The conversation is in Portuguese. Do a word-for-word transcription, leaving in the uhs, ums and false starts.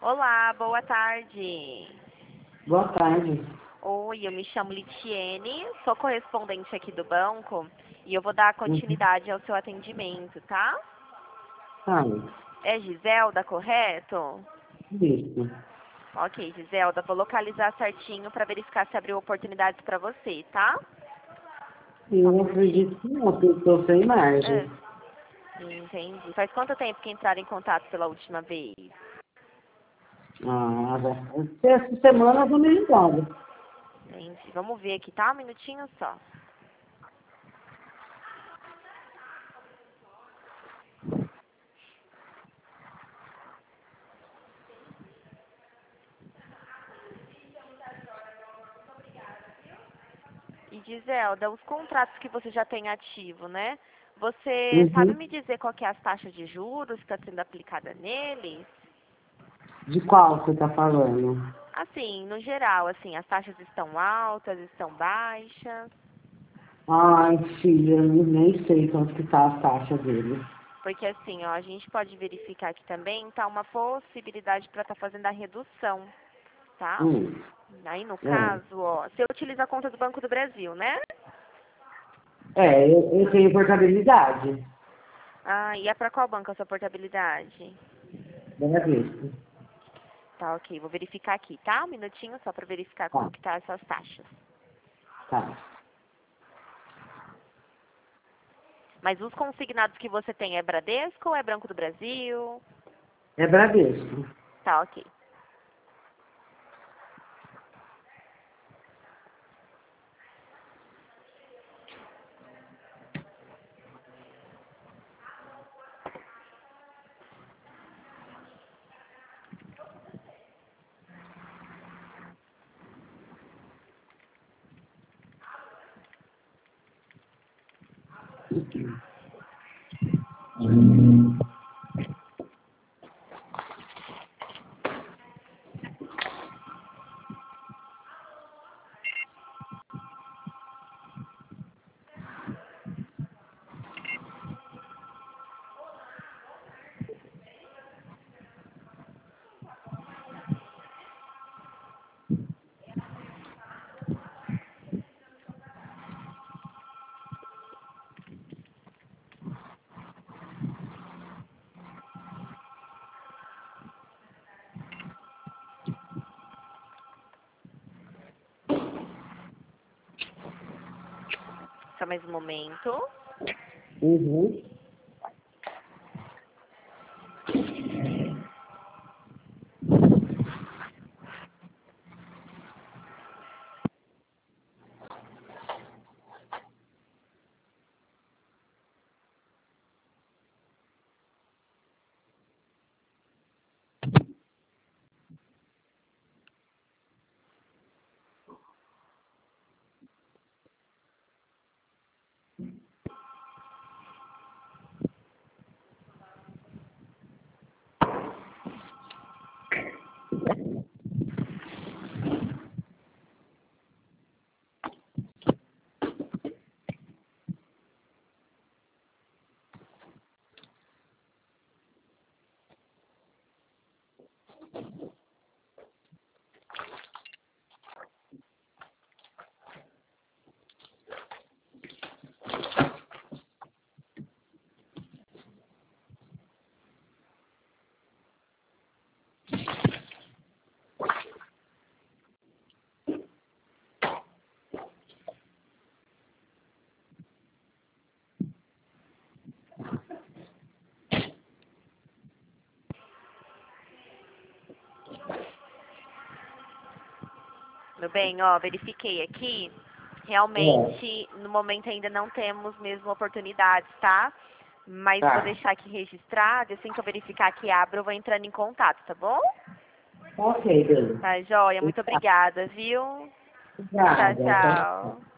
Olá, boa tarde. Boa tarde. Oi, eu me chamo Litiene, sou correspondente aqui do banco e eu vou dar Uhum. continuidade ao seu atendimento, tá? Tá, É Giselda, correto? isso. Ok, Giselda, vou localizar certinho para verificar se abriu oportunidades para você, tá? Só um Eu minutinho. acredito que não, porque eu estou sem É, margem. entendi. Faz quanto tempo que entraram em contato pela última vez? Ah, já- essa semana eu vou me ligando. Entendi. Vamos ver aqui, tá? Um minutinho só. E Giselda, os contratos que você já tem ativo, né? Você sabe Uhum. me dizer qual que é as taxas de juros que está sendo aplicada neles? De qual você está falando? Assim, no geral, assim, as taxas estão altas, estão baixas? Ai, filha, eu nem sei quanto que tá a taxa dele. Porque assim, ó, a gente pode verificar aqui também, tá uma possibilidade para estar fazendo a redução, tá? Hum, Aí no é. caso, ó, você utiliza a conta do Banco do Brasil, né? É, eu, eu tenho portabilidade. Ah, e é para qual banco a sua portabilidade? Bem visto. Tá, ok. Vou verificar aqui, tá? Um minutinho só para verificar como Tá, que tá essas taxas. tá. Mas os consignados que você tem é Bradesco ou é Banco do Brasil? É Bradesco. Tá, ok. Só mais um momento. Uhum. Meu bem, ó, verifiquei aqui. É, Realmente, no momento ainda não temos mesmo oportunidades, tá? Mas vou tá. deixar aqui registrado. E assim que eu verificar que abro, eu vou entrando em contato, tá bom? Ok, beleza. Tá, joia. Muito obrigada, viu? Tchau, Obrigada. Tchau. tchau.